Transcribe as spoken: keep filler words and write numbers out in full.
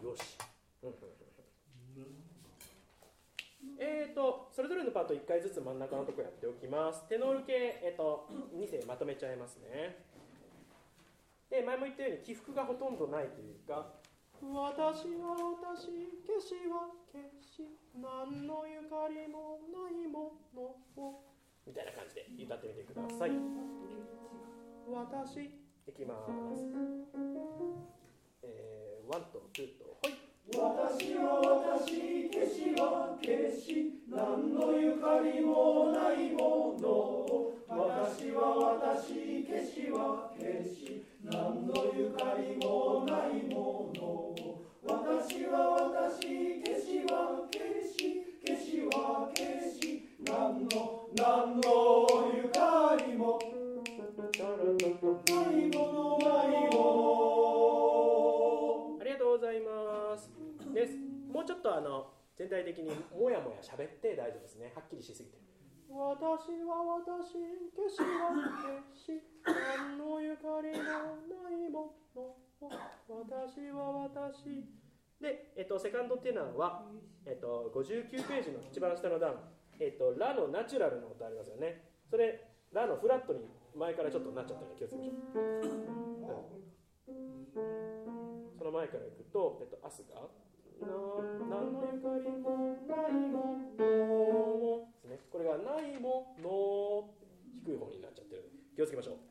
よし。えーと、それぞれのパートいっかいずつ真ん中のところやっておきます。テノール系、えーと、に声まとめちゃいますね。で、前も言ったように起伏がほとんどないというか、私は私、消しは消し、何のゆかりもないものを、みたいな感じで歌ってみてください。私、いきます。えー、ワンとツーと、ほい。 私は私、消しは消し、何のゆかりもないものを。私は私、消しは消し、何のゆかりもないものを。私は私、消しは消し、消しは消し、何の何のゆかりもないものないもの。 ありがとうございますです。もうちょっとあの全体的にもやもや喋って大丈夫ですね。はっきりしすぎて。私は私、消しは消し、何のゆかりもないもの。私は私。で、えっと、セカンドテナーは、えっと、ごじゅうきゅうページの一番下の段、えっと、ラのナチュラルの音ありますよね。それ、ラのフラットに前からちょっとなっちゃったので気をつけましょう。その前からいくと、えっと、アスが、な何のゆかりもないものですね。これがないもの、低い方になっちゃってるので気をつけましょう。